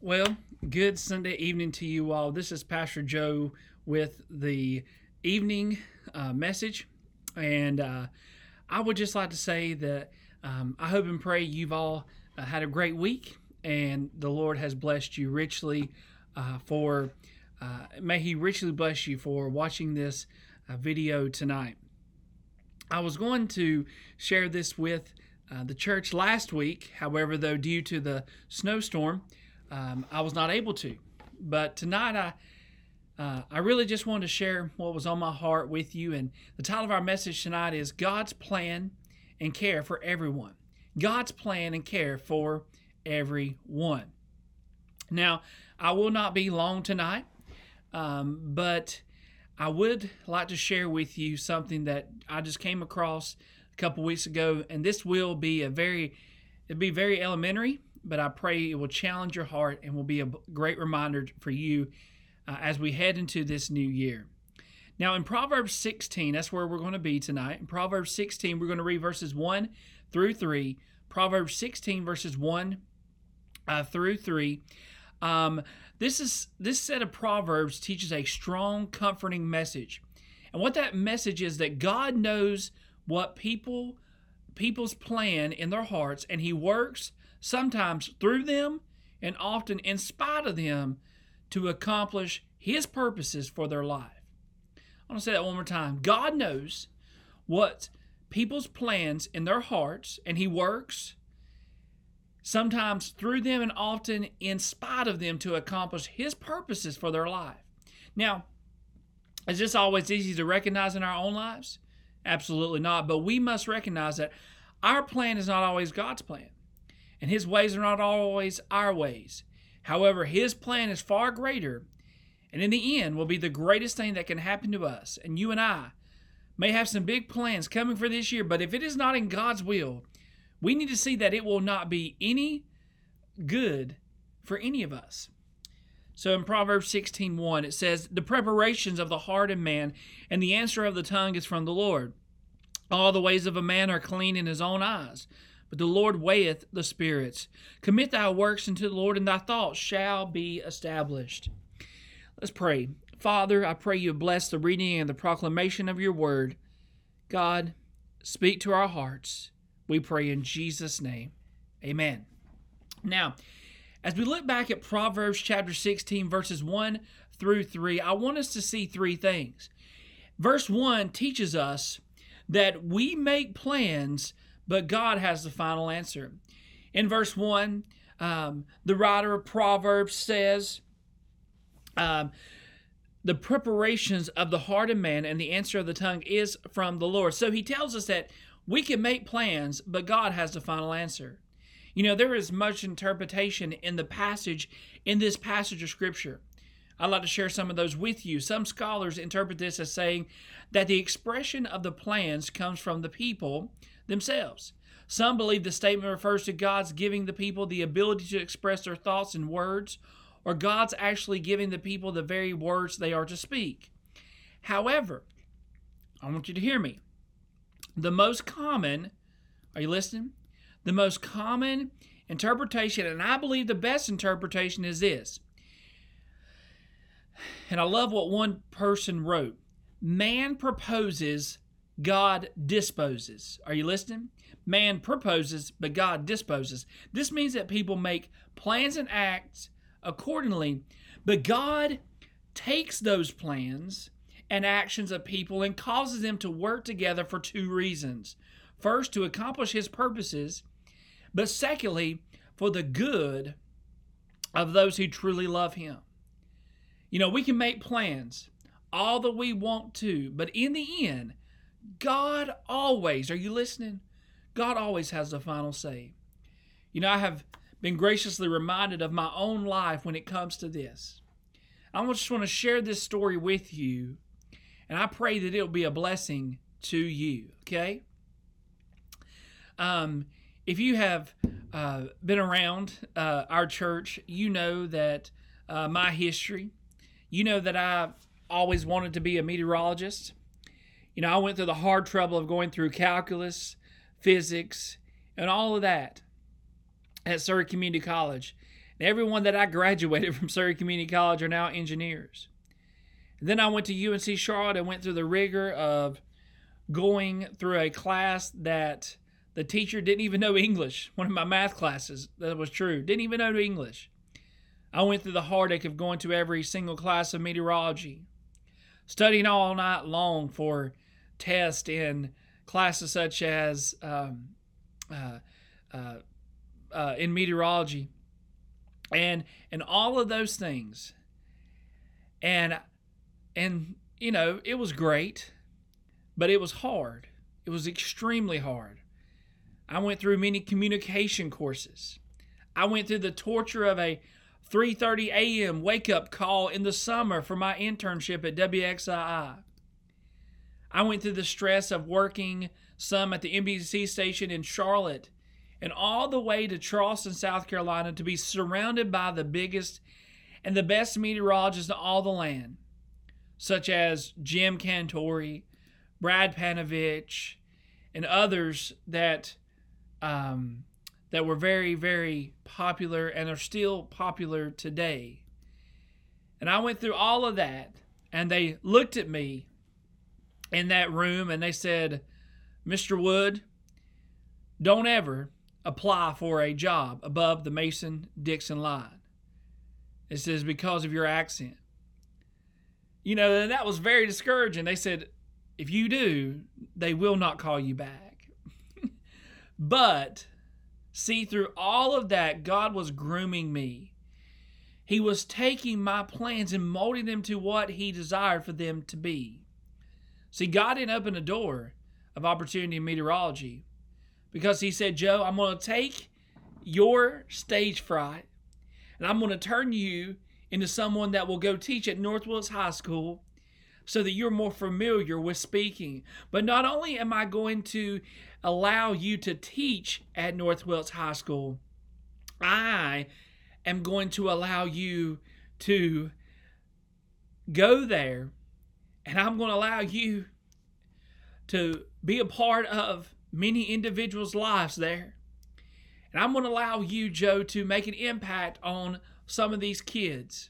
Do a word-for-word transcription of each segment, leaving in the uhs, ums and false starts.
Well, good Sunday evening to you all. This is Pastor Joe with the evening uh, message. And uh, I would just like to say that um, I hope and pray you've all uh, had a great week and the Lord has blessed you richly uh, for, uh, may He richly bless you for watching this uh, video tonight. I was going to share this with uh, the church last week. However, though, due to the snowstorm, Um, I was not able to, but tonight I uh, I really just wanted to share what was on my heart with you. And the title of our message tonight is God's Plan and Care for Everyone. God's Plan and Care for Everyone. Now, I will not be long tonight, um, but I would like to share with you something that I just came across a couple weeks ago, and this will be a very, it'll be very elementary, but I pray it will challenge your heart and will be a great reminder for you uh, as we head into this new year. Now, in Proverbs sixteen, that's where we're going to be tonight. In Proverbs sixteen, we're going to read verses one through three. Proverbs sixteen, verses one uh, through three. Um, this is this set of Proverbs teaches a strong, comforting message. And what that message is that God knows what people people's plan in their hearts, and He works sometimes through them and often in spite of them to accomplish His purposes for their life. I want to say that one more time. God knows what people's plans in their hearts, and He works sometimes through them and often in spite of them to accomplish His purposes for their life. Now, is this always easy to recognize in our own lives? Absolutely not. But we must recognize that our plan is not always God's plan, and His ways are not always our ways. However, His plan is far greater, and in the end will be the greatest thing that can happen to us. And you and I may have some big plans coming for this year, but if it is not in God's will, we need to see that it will not be any good for any of us. So in Proverbs sixteen one, it says, "The preparations of the heart of man and the answer of the tongue is from the Lord. All the ways of a man are clean in his own eyes, but the Lord weigheth the spirits. Commit thy works unto the Lord, and thy thoughts shall be established." Let's pray. Father, I pray you bless the reading and the proclamation of your word. God, speak to our hearts. We pray in Jesus' name. Amen. Now, as we look back at Proverbs chapter sixteen, verses one through three, I want us to see three things. Verse one teaches us that we make plans, but God has the final answer. In verse one, um, the writer of Proverbs says, um, the preparations of the heart of man and the answer of the tongue is from the Lord. So he tells us that we can make plans, but God has the final answer. You know, there is much interpretation in the passage, in this passage of Scripture. I'd like to share some of those with you. Some scholars interpret this as saying that the expression of the plans comes from the people themselves. Some believe the statement refers to God's giving the people the ability to express their thoughts in words, or God's actually giving the people the very words they are to speak. However, I want you to hear me. The most common, are you listening? The most common interpretation, and I believe the best interpretation, is this. And I love what one person wrote. Man proposes, God disposes. Are you listening? Man proposes, but God disposes. This means that people make plans and acts accordingly, but God takes those plans and actions of people and causes them to work together for two reasons. First, to accomplish His purposes, but secondly, for the good of those who truly love Him. You know, we can make plans all that we want to, but in the end, God always, are you listening? God always has the final say. You know, I have been graciously reminded of my own life when it comes to this. I just want to share this story with you, and I pray that it'll be a blessing to you, okay? Um, if you have uh, been around uh, our church, you know that uh, my history, you know that I always wanted to be a meteorologist. You know, I went through the hard trouble of going through calculus, physics, and all of that at Surrey Community College. Everyone that I graduated from Surrey Community College are now engineers. And then I went to U N C Charlotte and went through the rigor of going through a class that the teacher didn't even know English. One of my math classes, that was true, didn't even know English. I went through the heartache of going to every single class of meteorology, studying all night long for tests in classes such as um, uh, uh, uh, in meteorology, and and all of those things. And and you know, it was great, but it was hard. It was extremely hard. I went through many communication courses. I went through the torture of a three thirty a.m. wake-up call in the summer for my internship at W X I I. I went through the stress of working some at the N B C station in Charlotte and all the way to Charleston, South Carolina, to be surrounded by the biggest and the best meteorologists in all the land, such as Jim Cantori, Brad Panovich, and others that um, that were very, very popular and are still popular today. And I went through all of that, and they looked at me in that room and they said, Mister Wood, don't ever apply for a job above the Mason-Dixon line. It says, because of your accent. You know, and that was very discouraging. They said, if you do, they will not call you back. But see, through all of that, God was grooming me. He was taking my plans and molding them to what He desired for them to be. See, God didn't open a door of opportunity in meteorology because He said, Joe, I'm going to take your stage fright and I'm going to turn you into someone that will go teach at North Wilkes High School so that you're more familiar with speaking. But not only am I going to allow you to teach at North Wilkes High School, I am going to allow you to go there, and I'm going to allow you to be a part of many individuals' lives there. And I'm going to allow you, Joe, to make an impact on some of these kids.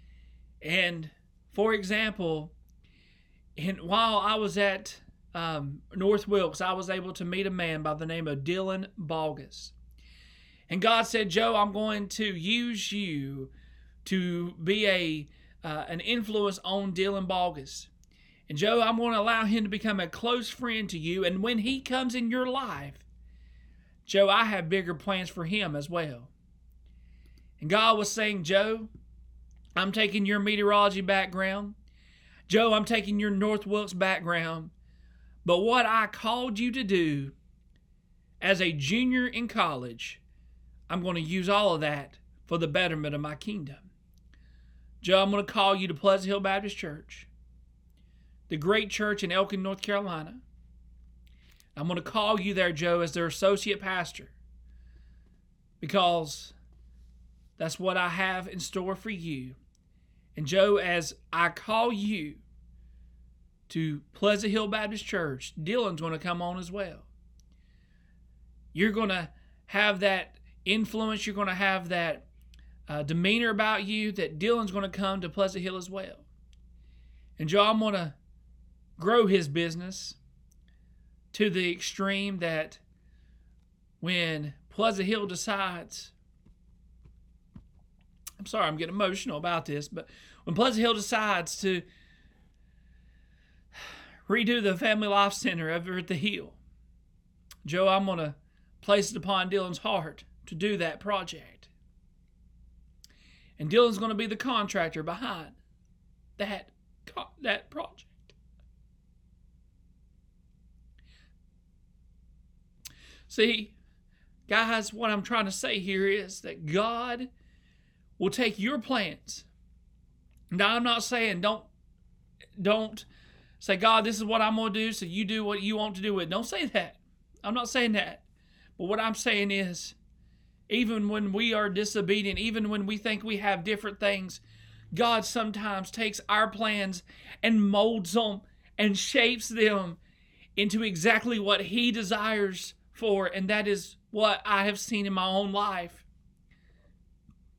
And for example, and while I was at um, North Wilkes, I was able to meet a man by the name of Dylan Balgus. And God said, Joe, I'm going to use you to be a uh, an influence on Dylan Balgus. And Joe, I'm going to allow him to become a close friend to you. And when he comes in your life, Joe, I have bigger plans for him as well. And God was saying, Joe, I'm taking your meteorology background. Joe, I'm taking your North Wilkes background. But what I called you to do as a junior in college, I'm going to use all of that for the betterment of my kingdom. Joe, I'm going to call you to Pleasant Hill Baptist Church, the great church in Elkin, North Carolina. I'm going to call you there, Joe, as their associate pastor, because that's what I have in store for you. And Joe, as I call you to Pleasant Hill Baptist Church, Dylan's going to come on as well. You're going to have that influence. You're going to have that uh, demeanor about you that Dylan's going to come to Pleasant Hill as well. And Joe, I'm going to grow his business to the extreme that when Pleasant Hill decides, I'm sorry, I'm getting emotional about this, but when Pleasant Hill decides to redo the Family Life Center over at the Hill, Joe, I'm going to place it upon Dylan's heart to do that project. And Dylan's going to be the contractor behind that, that project. See, guys, what I'm trying to say here is that God will take your plans. Now, I'm not saying don't, don't say, God, this is what I'm going to do, so you do what you want to do with it. Don't say that. I'm not saying that. But what I'm saying is, even when we are disobedient, even when we think we have different things, God sometimes takes our plans and molds them and shapes them into exactly what He desires for, and that is what I have seen in my own life.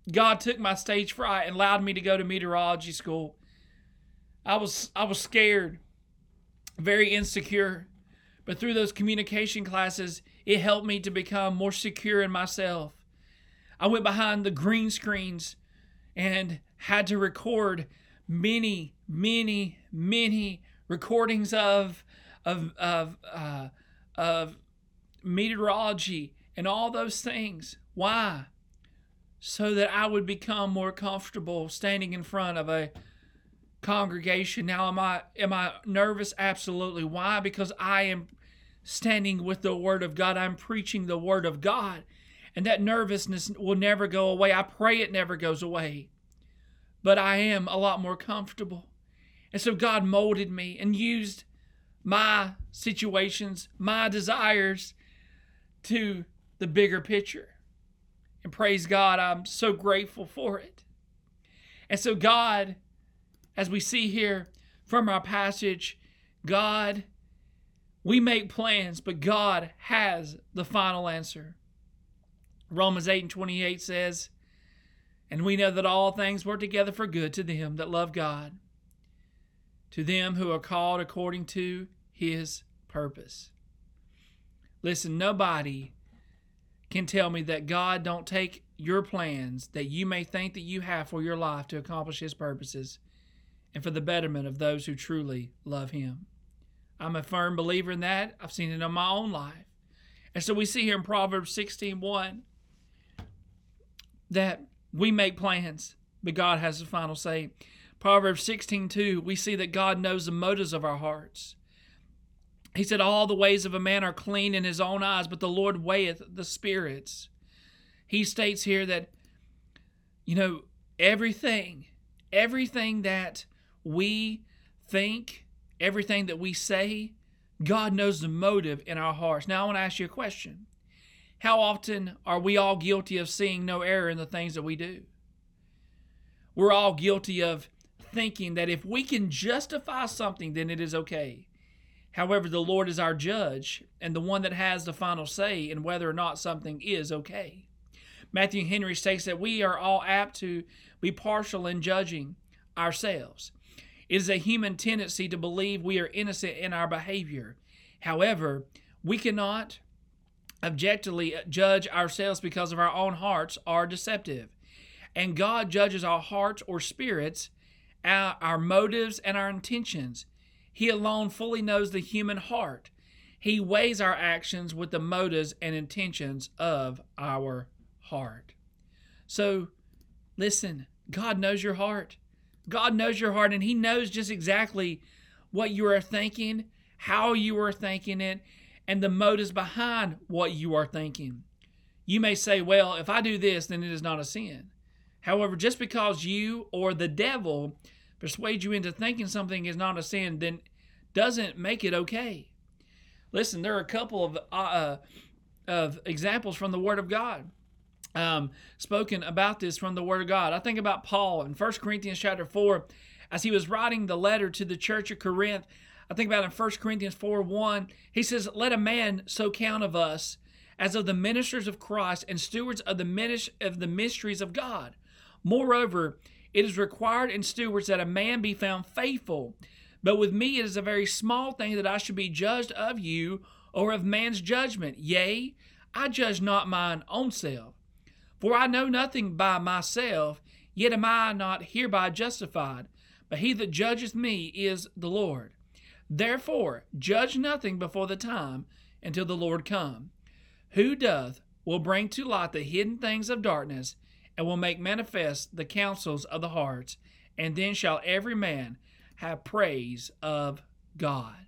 God took my stage fright and allowed me to go to meteorology school. I was I was scared, very insecure. But through those communication classes, it helped me to become more secure in myself. I went behind the green screens and had to record many, many, many recordings of of of uh, of meteorology and all those things. Why? So that I would become more comfortable standing in front of a congregation. Now, am I am I nervous? Absolutely. Why? Because I am standing with the Word of God. I'm preaching the Word of God. And that nervousness will never go away. I pray it never goes away. But I am a lot more comfortable. And so God molded me and used my situations, my desires to the bigger picture. And praise God, I'm so grateful for it. And so God, as we see here from our passage, God, we make plans, but God has the final answer. Romans eight and twenty-eight says, and we know that all things work together for good to them that love God, to them who are called according to His purpose. Listen, nobody can tell me that God don't take your plans that you may think that you have for your life to accomplish His purposes and for the betterment of those who truly love Him. I'm a firm believer in that. I've seen it in my own life. And so we see here in Proverbs sixteen one that we make plans, but God has the final say. Proverbs sixteen two, we see that God knows the motives of our hearts. He said, all the ways of a man are clean in his own eyes, but the Lord weigheth the spirits. He states here that, you know, everything, everything that we think, everything that we say, God knows the motive in our hearts. Now, I want to ask you a question. How often are we all guilty of seeing no error in the things that we do? We're all guilty of thinking that if we can justify something, then it is okay. However, the Lord is our judge and the one that has the final say in whether or not something is okay. Matthew Henry states that we are all apt to be partial in judging ourselves. It is a human tendency to believe we are innocent in our behavior. However, we cannot objectively judge ourselves because of our own hearts are deceptive. And God judges our hearts or spirits, our, our motives and our intentions. He alone fully knows the human heart. He weighs our actions with the motives and intentions of our heart. So, listen, God knows your heart. God knows your heart, and He knows just exactly what you are thinking, how you are thinking it, and the motives behind what you are thinking. You may say, well, if I do this, then it is not a sin. However, just because you or the devil persuade you into thinking something is not a sin, then doesn't make it okay. Listen, there are a couple of uh, of examples from the Word of God um, spoken about this from the Word of God. I think about Paul in First Corinthians chapter four, as he was writing the letter to the church of Corinth. I think about in First Corinthians four one, he says, let a man so count of us as of the ministers of Christ and stewards of the, minis- of the mysteries of God. Moreover, it is required in stewards that a man be found faithful. But with me it is a very small thing that I should be judged of you or of man's judgment. Yea, I judge not mine own self. For I know nothing by myself, yet am I not hereby justified. But he that judgeth me is the Lord. Therefore, judge nothing before the time until the Lord come, who doth will bring to light the hidden things of darkness, and will make manifest the counsels of the hearts, and then shall every man have praise of God.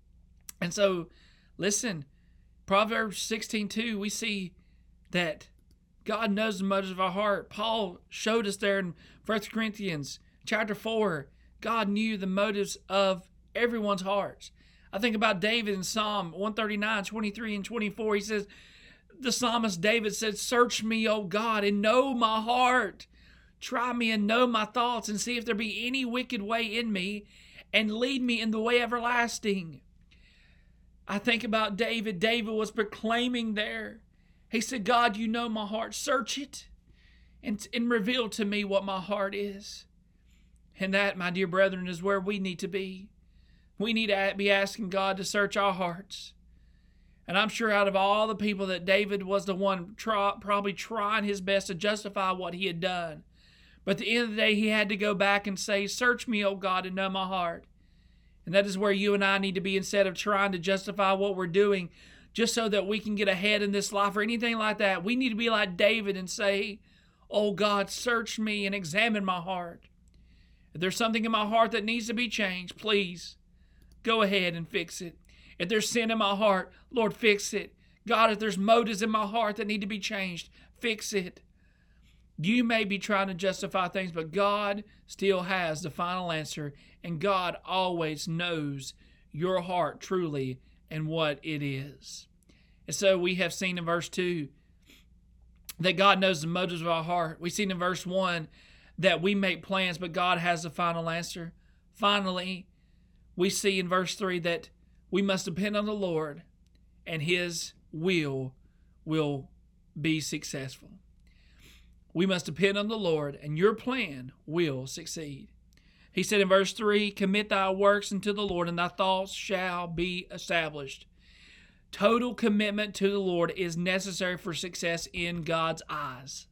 And so, listen, Proverbs sixteen two, we see that God knows the motives of our heart. Paul showed us there in First Corinthians chapter four, God knew the motives of everyone's hearts. I think about David in Psalm one thirty-nine, twenty-three and twenty-four. He says, the psalmist David said, search me, O God, and know my heart. Try me and know my thoughts, and see if there be any wicked way in me, and lead me in the way everlasting. I think about David. David was proclaiming there. He said, God, you know my heart. Search it and, and reveal to me what my heart is. And that, my dear brethren, is where we need to be. We need to be asking God to search our hearts. And I'm sure out of all the people that David was the one try, probably trying his best to justify what he had done. But at the end of the day, he had to go back and say, search me, O God, and know my heart. And that is where you and I need to be, instead of trying to justify what we're doing just so that we can get ahead in this life or anything like that. We need to be like David and say, oh God, search me and examine my heart. If there's something in my heart that needs to be changed, please go ahead and fix it. If there's sin in my heart, Lord, fix it. God, if there's motives in my heart that need to be changed, fix it. You may be trying to justify things, but God still has the final answer, and God always knows your heart truly and what it is. And so we have seen in verse two that God knows the motives of our heart. We've seen in verse one that we make plans, but God has the final answer. Finally, we see in verse three that we must depend on the Lord, and His will will be successful. We must depend on the Lord, and your plan will succeed. He said in verse three, commit thy works unto the Lord, and thy thoughts shall be established. Total commitment to the Lord is necessary for success in God's eyes.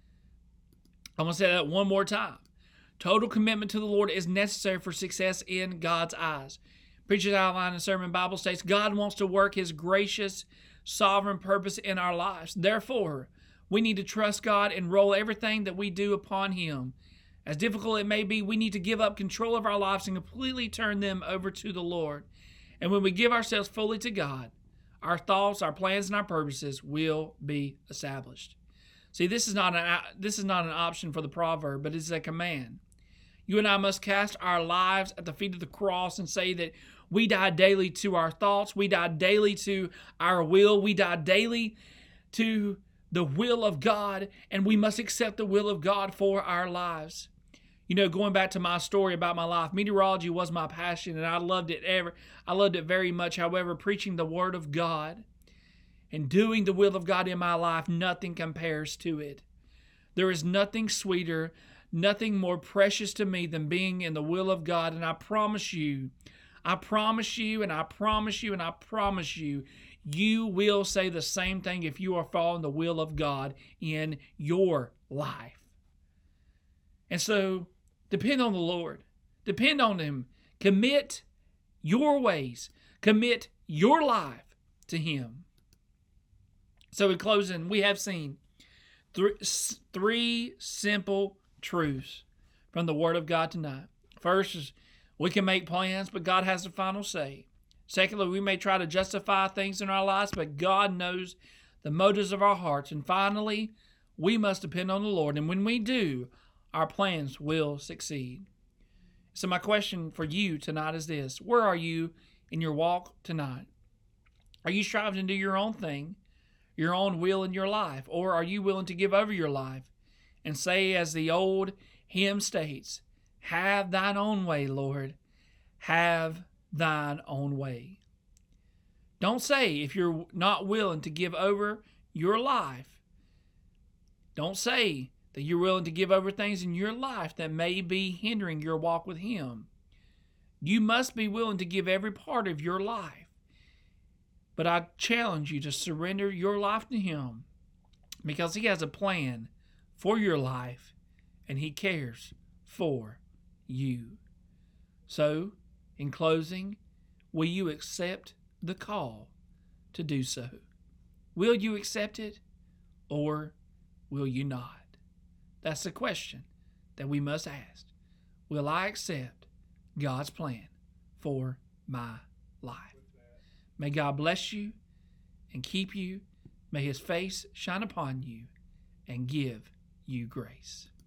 I'm going to say that one more time. Total commitment to the Lord is necessary for success in God's eyes. Preacher's Outline and Sermon Bible states, God wants to work His gracious, sovereign purpose in our lives. Therefore, we need to trust God and roll everything that we do upon Him. As difficult it may be, we need to give up control of our lives and completely turn them over to the Lord. And when we give ourselves fully to God, our thoughts, our plans, and our purposes will be established. See, this is not an this is not an option for the proverb, but it's a command. You and I must cast our lives at the feet of the cross and say that we die daily to our thoughts, we die daily to our will, we die daily to the will of God, and we must accept the will of God for our lives. You know, going back to my story about my life, meteorology was my passion, and I loved it ever. I loved it very much. However, preaching the Word of God and doing the will of God in my life, nothing compares to it. There is nothing sweeter, nothing more precious to me than being in the will of God. And I promise you, I promise you, and I promise you, and I promise you, you will say the same thing if you are following the will of God in your life. And so, depend on the Lord. Depend on Him. Commit your ways. Commit your life to Him. So in closing, we have seen three, three simple truths from the Word of God tonight. First is we can make plans, but God has the final say. Secondly, we may try to justify things in our lives, but God knows the motives of our hearts. And finally, we must depend on the Lord. And when we do, our plans will succeed. So my question for you tonight is this. Where are you in your walk tonight? Are you striving to do your own thing, your own will in your life? Or are you willing to give over your life and say, as the old hymn states, have thine own way, Lord. Have thine own way. Don't say if you're not willing to give over your life. Don't say that you're willing to give over things in your life that may be hindering your walk with Him. You must be willing to give every part of your life. But I challenge you to surrender your life to Him, because He has a plan for your life and He cares for you. So, in closing, will you accept the call to do so? Will you accept it, or will you not? That's the question that we must ask. Will I accept God's plan for my life? May God bless you and keep you. May His face shine upon you and give you grace.